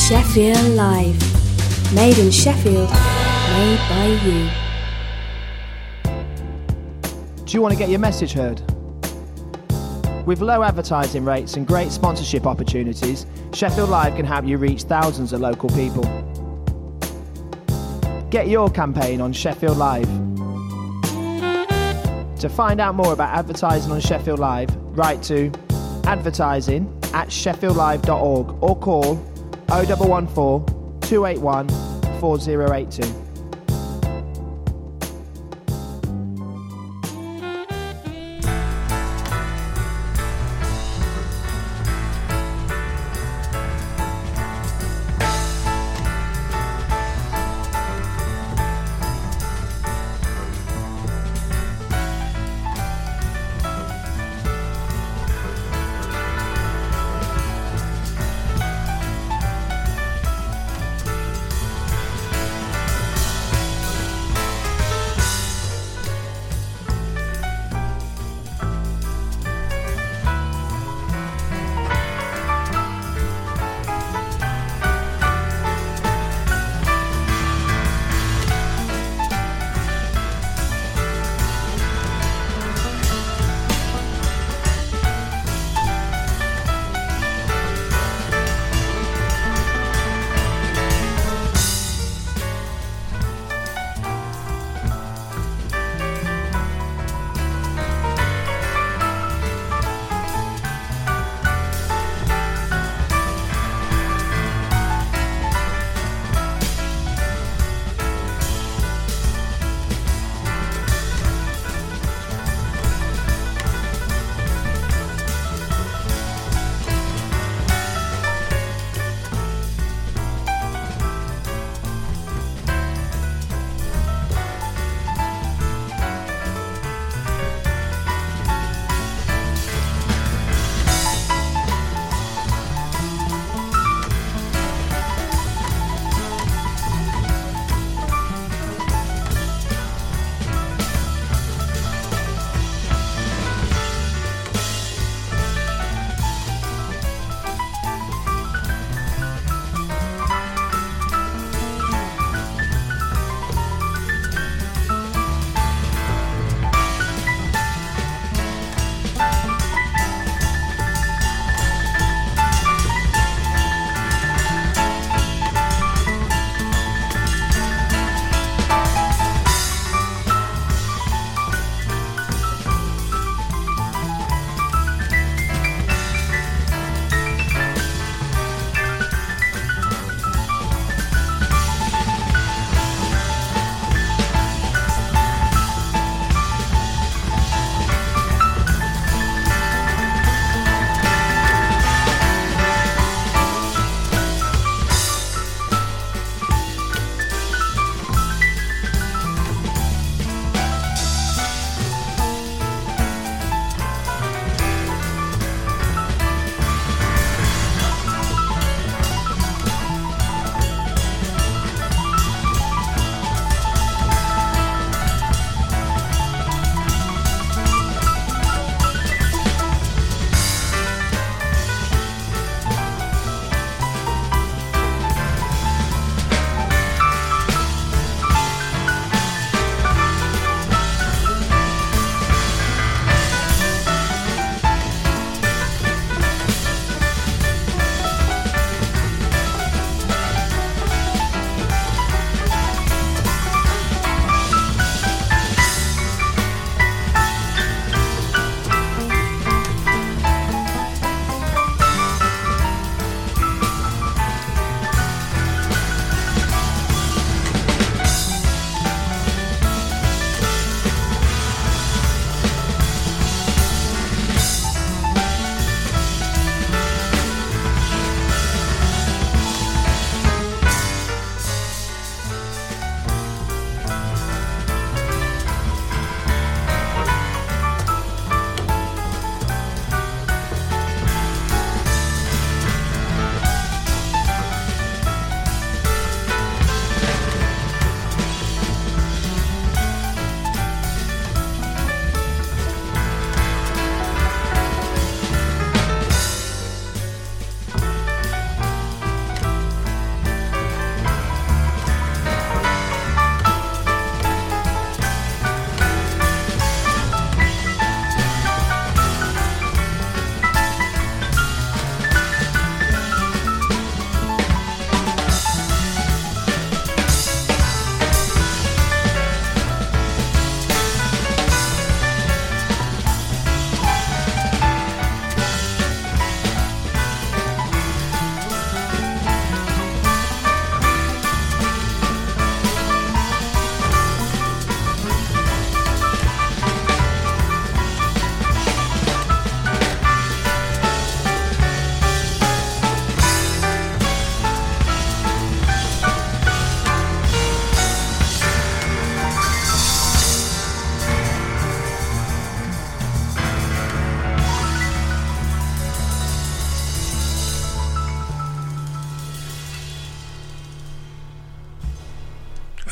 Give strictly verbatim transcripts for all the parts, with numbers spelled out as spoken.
Sheffield Live. Made in Sheffield, made by you. Do you want to get your message heard? With low advertising rates and great sponsorship opportunities, Sheffield Live can help you reach thousands of local people. Get your campaign on Sheffield Live. To find out more about advertising on Sheffield Live, write to advertising at sheffield live dot org or call oh one one four, two eight one, four oh eight two.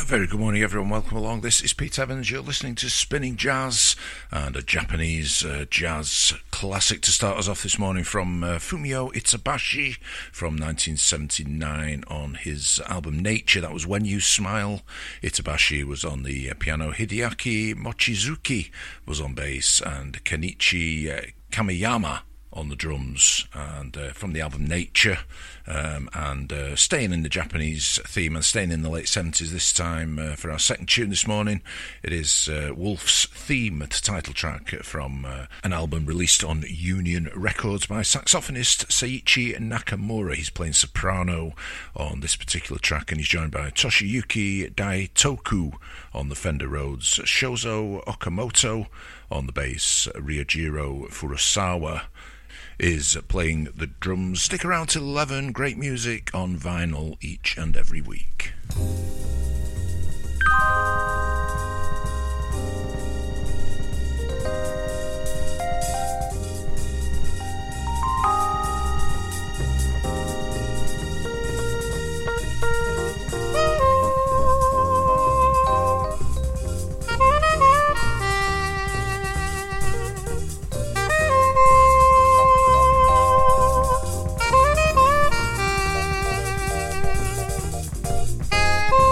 Very good morning, everyone. Welcome along. This is Pete Evans. You're listening to Spinning Jazz, and a Japanese uh, jazz classic to start us off this morning from uh, Fumio Itabashi from nineteen seventy-nine on his album Nature. That was When You Smile. Itabashi was on the uh, piano. Hideaki Mochizuki was on bass, and Kenichi uh, Kamiyama on the drums, and uh, from the album Nature, um, and uh, staying in the Japanese theme and staying in the late seventies this time uh, for our second tune this morning. It is uh, Wolf's Theme, the title track from uh, an album released on Union Records by saxophonist Seiichi Nakamura. He's playing soprano on this particular track, and he's joined by Toshiyuki Daitoku on the Fender Rhodes, Shozo Okamoto on the bass, Ryujiro Furusawa is playing the drums. Stick around till eleven. Great music on vinyl each and every week. Thank you.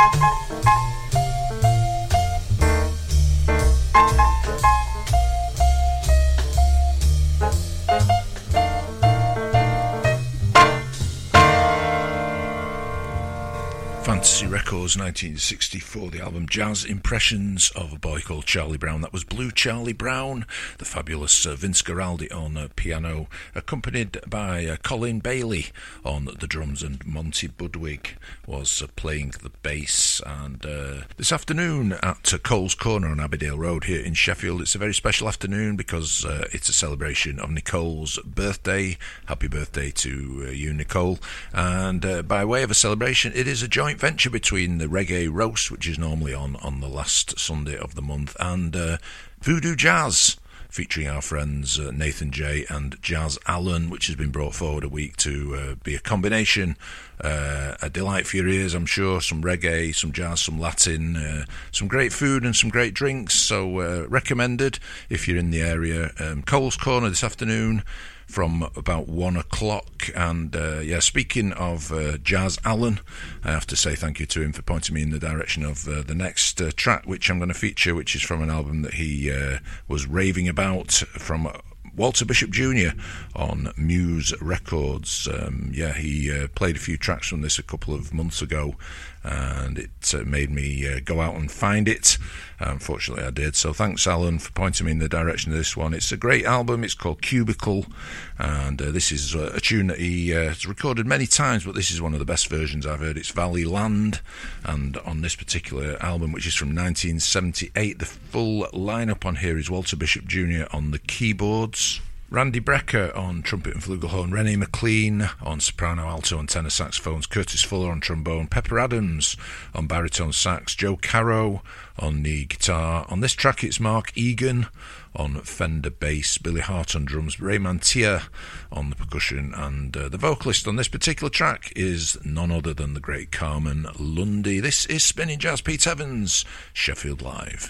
Fantasy Records, nineteen sixty-four, the album Jazz Impressions of a Boy Called Charlie Brown. That was Blue Charlie Brown, the fabulous uh, Vince Guaraldi on uh, piano, accompanied by uh, Colin Bailey on the drums, and Monty Budwig was uh, playing the bass. And uh, this afternoon at uh, Cole's Corner on Abbeydale Road here in Sheffield, it's a very special afternoon because uh, it's a celebration of Nicole's birthday. Happy birthday to uh, you, Nicole. And uh, by way of a celebration, it is a joint venture between the Reggae Roast, which is normally on on the last Sunday of the month, and uh, Voodoo Jazz, featuring our friends uh, Nathan J and Jazz Allen, which has been brought forward a week to uh, be a combination, uh, a delight for your ears, I'm sure. Some reggae, some jazz, some Latin, uh, some great food and some great drinks, so uh, recommended if you're in the area. um, Cole's Corner this afternoon from about one o'clock. And uh, yeah, speaking of uh, Jazz Allen, I have to say thank you to him for pointing me in the direction of uh, the next uh, track which I'm going to feature, which is from an album that he uh, was raving about, from Walter Bishop Junior on Muse Records. Um, yeah, he uh, played a few tracks from this a couple of months ago, and it uh, made me uh, go out and find it. Unfortunately, I did. So thanks, Alan, for pointing me in the direction of this one. It's a great album. It's called Cubicle, and uh, this is a, a tune that he uh, has recorded many times, but this is one of the best versions I've heard. It's Valley Land, and on this particular album, which is from nineteen seventy-eight, the full lineup on here is Walter Bishop Junior on the keyboards, Randy Brecker on trumpet and flugelhorn, Rennie McLean on soprano, alto and tenor saxophones, Curtis Fuller on trombone, Pepper Adams on baritone sax, Joe Caro on the guitar. On this track it's Mark Egan on Fender bass, Billy Hart on drums, Ray Mantia on the percussion, and uh, the vocalist on this particular track is none other than the great Carmen Lundy. This is Spinning Jazz, Pete Evans, Sheffield Live.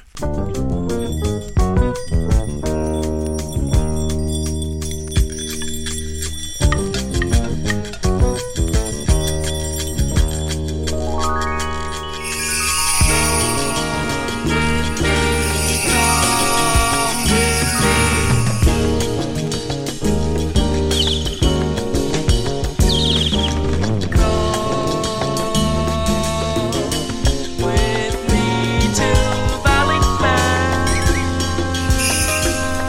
With me to Valley Land.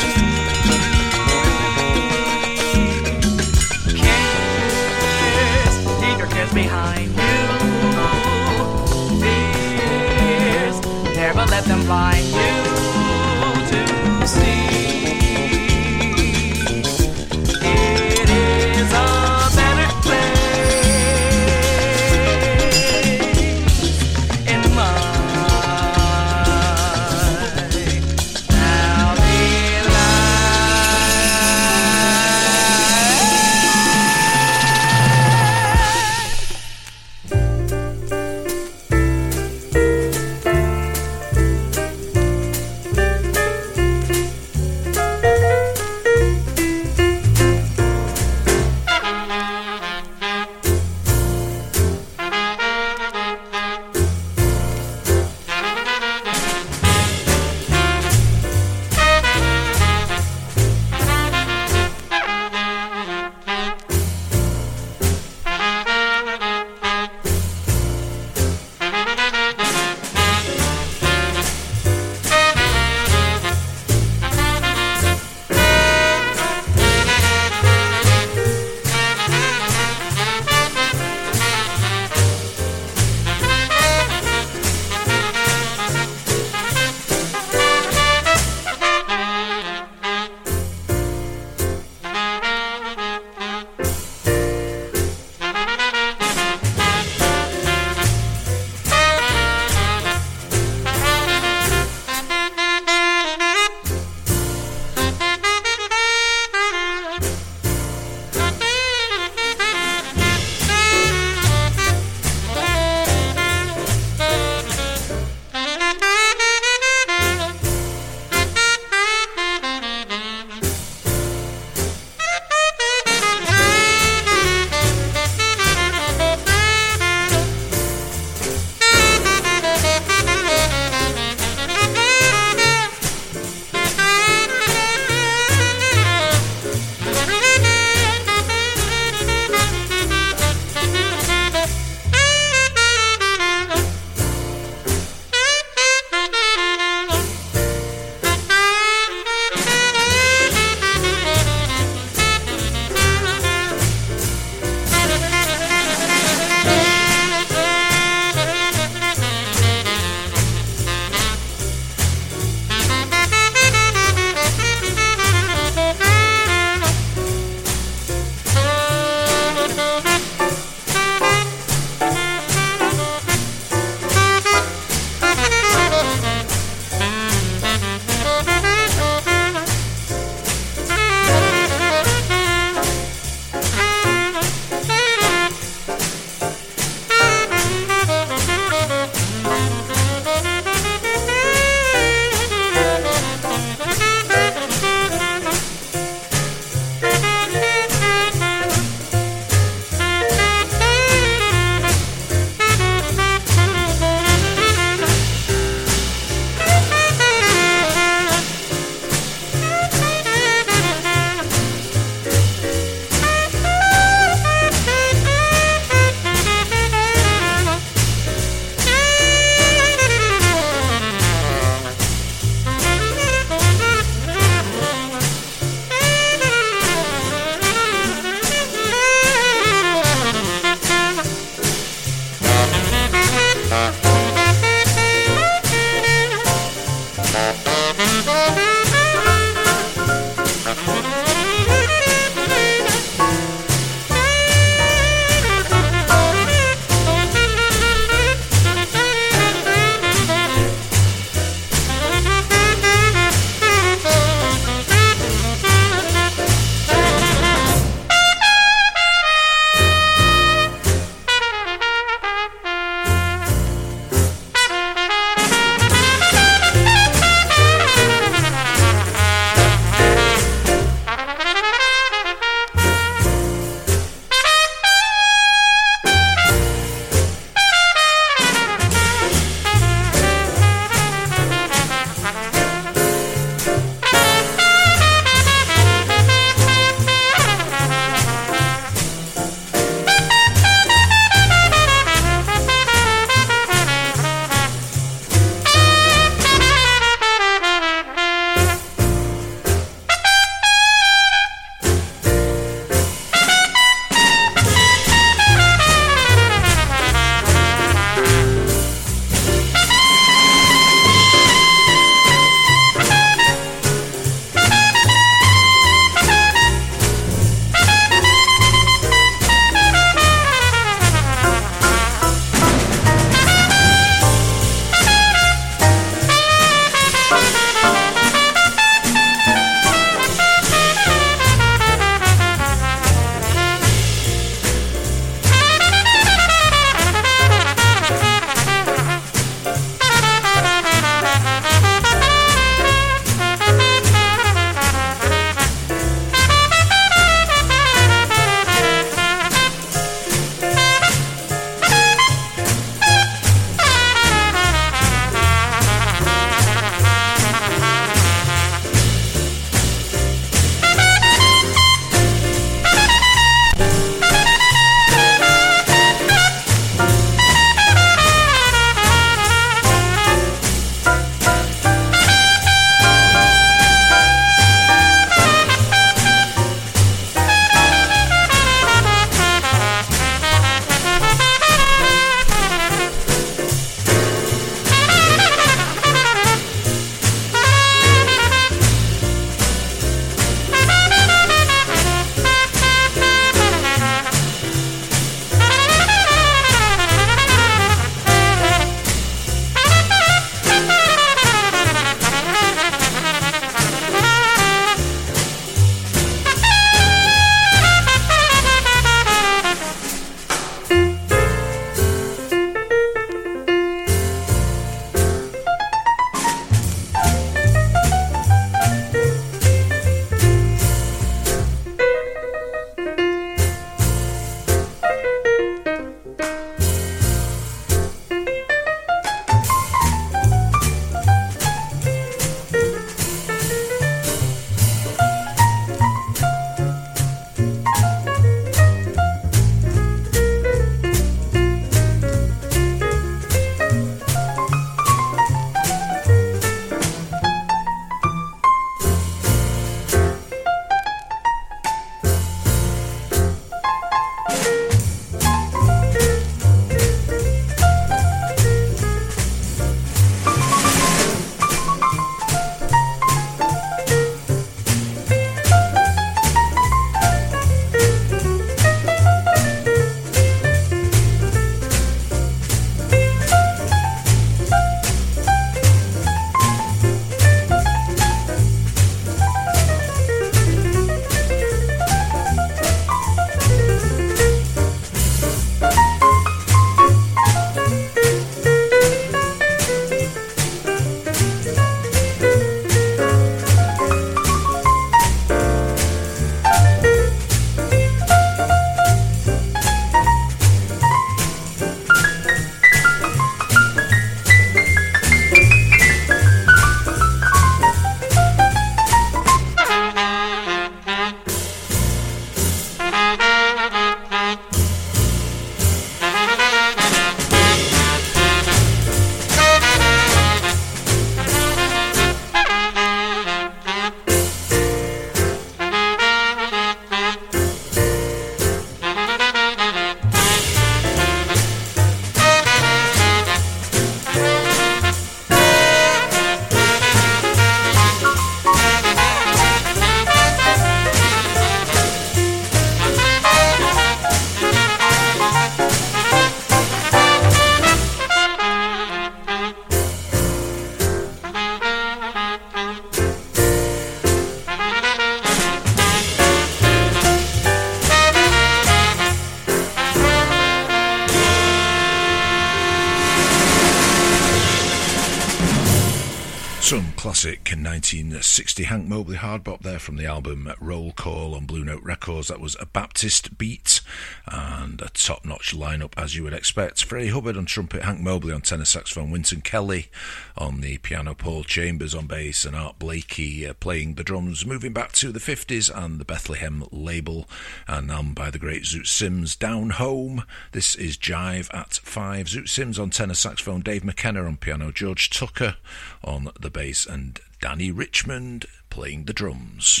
Some classic nineteen sixty Hank Mobley hard bop there from the album Roll Call on Blue Note Records. That was a Baptist beat and a top-notch lineup as you would expect. Freddie Hubbard on trumpet, Hank Mobley on tenor saxophone, Wynton Kelly on the piano, Paul Chambers on bass, and Art Blakey uh, playing the drums. Moving back to the fifties and the Bethlehem label, and now by the great Zoot Sims, Down Home. This is Jive at Five. Zoot Sims on tenor saxophone, Dave McKenna on piano, George Tucker on the bass, and Danny Richmond playing the drums.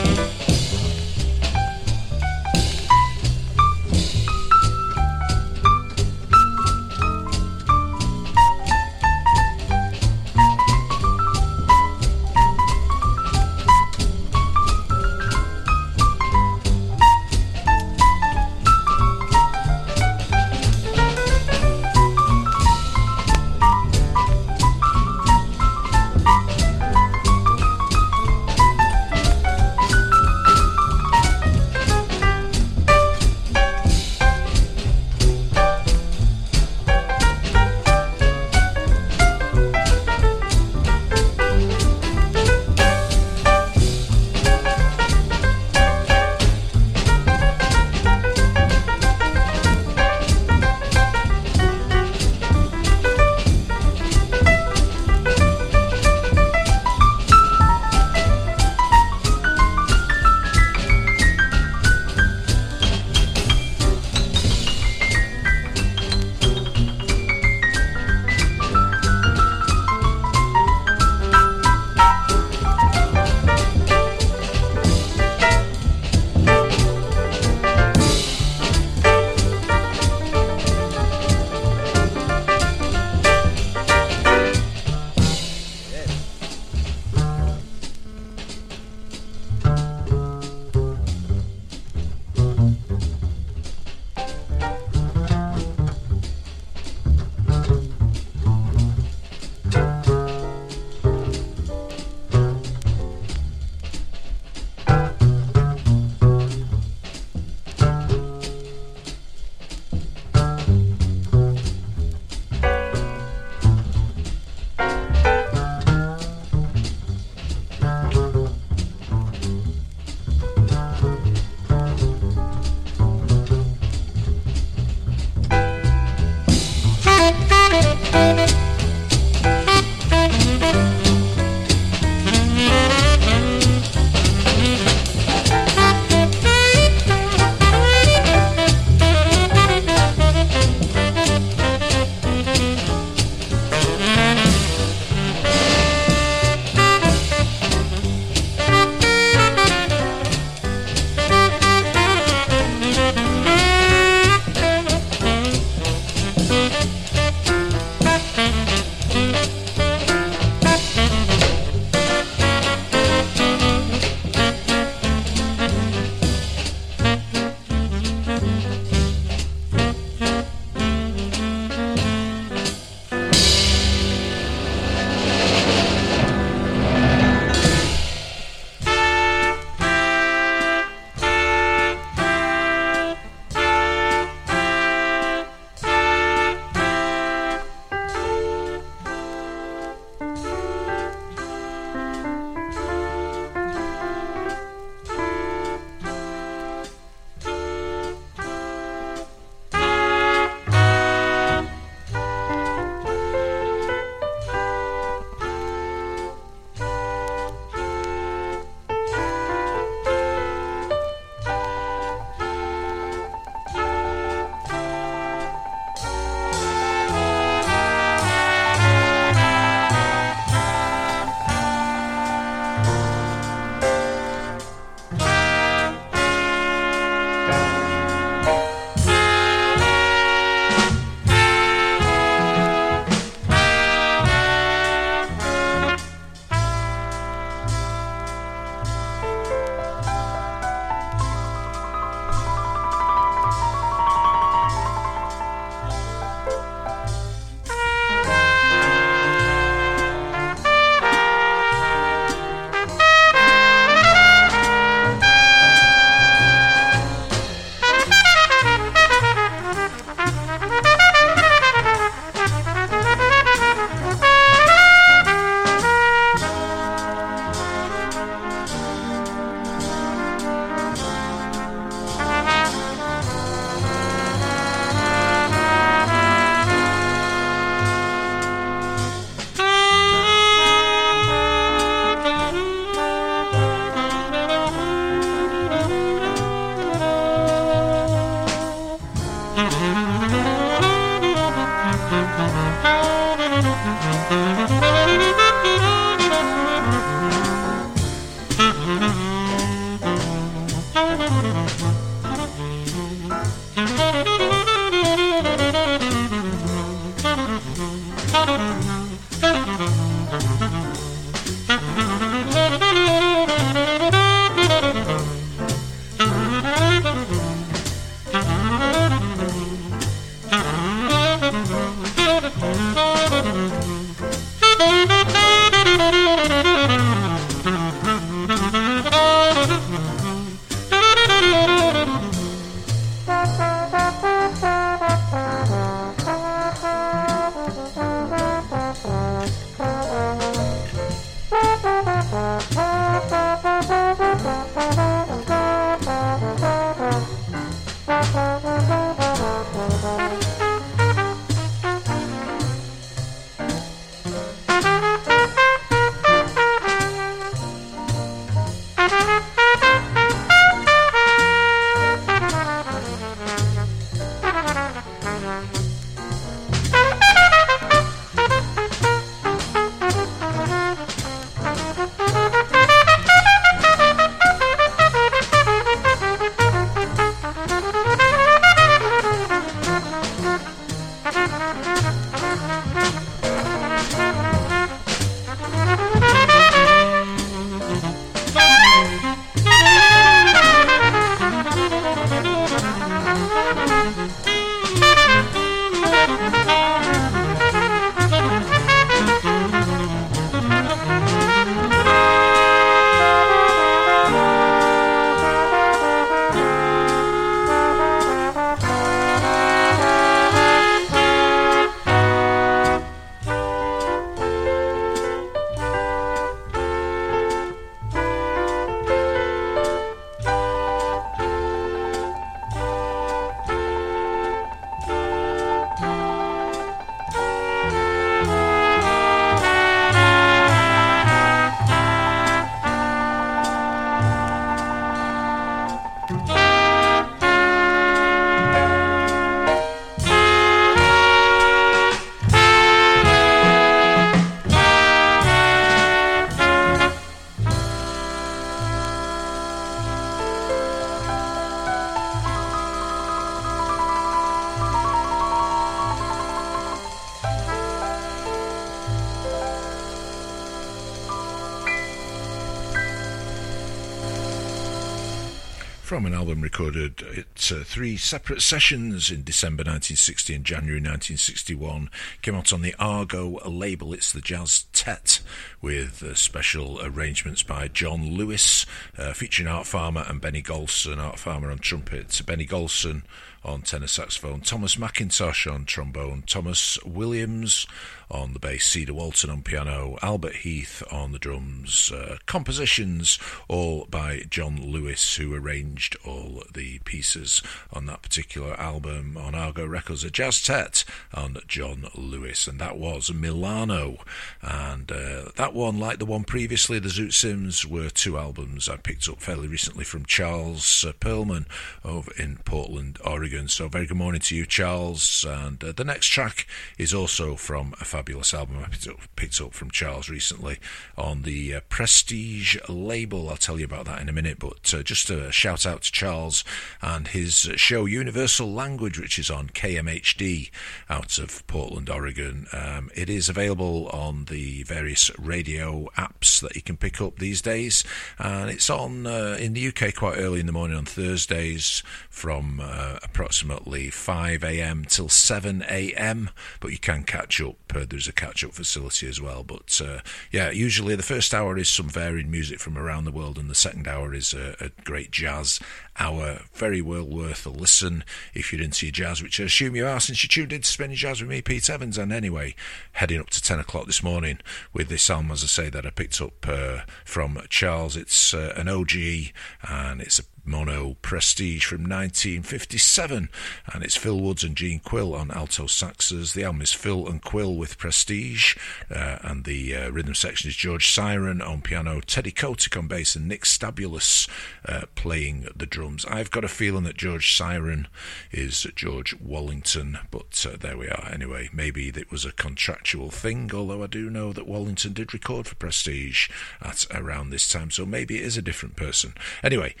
From an album recorded at uh, three separate sessions in December nineteen sixty and January nineteen sixty-one, came out on the Argo label. It's the Jazz Tet, with uh, special arrangements by John Lewis, uh, featuring Art Farmer and Benny Golson. Art Farmer on trumpet, Benny Golson on tenor saxophone, Thomas McIntosh on trombone, Thomas Williams on the bass, Cedar Walton on piano, Albert Heath on the drums. Uh, compositions all by John Lewis, who arranged all the pieces on that particular album on Argo Records. A Jazz Tet on John Lewis, and that was Milano. And uh, that one, like the one previously, the Zoot Sims, were two albums I picked up fairly recently from Charles uh, Perlman over in Portland, Oregon. So very good morning to you, Charles. And uh, the next track is also from a fabulous album I picked up, picked up from Charles recently on the uh, Prestige label. I'll tell you about that in a minute, but uh, just a shout out to Charles and his show Universal Language, which is on K M H D out of Portland, Oregon. Um, it is available on the various radio apps that you can pick up these days, and it's on uh, in the U K quite early in the morning on Thursdays from uh, approximately five a.m. till seven a.m, but you can catch up. Uh, there's a catch-up facility as well, but uh, yeah, usually the first hour is some varied music from around the world, and the second hour is a, a great jazz hour. Very well worth a listen if you're into your jazz, which I assume you are, since you tuned in to Spinning Jazz with me, Pete Evans. And anyway, heading up to ten o'clock this morning with this album, as I say, that I picked up uh, from Charles. It's uh, an O G, and it's a mono Prestige from nineteen fifty-seven, and it's Phil Woods and Gene Quill on alto saxes. The album is Phil and Quill with Prestige, uh, and the uh, rhythm section is George Siren on piano, Teddy Kotick on bass, and Nick Stabulus uh, playing the drums. I've got a feeling that George Siren is George Wallington, but uh, there we are. Anyway, maybe it was a contractual thing, although I do know that Wallington did record for Prestige at around this time, so maybe it is a different person. Anyway, this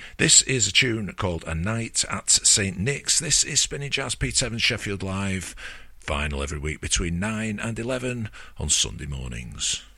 is a tune called A Night at Saint Nick's. This is Spinning Jazz, Pete Evans, Sheffield Live. Final every week between nine and eleven on Sunday mornings.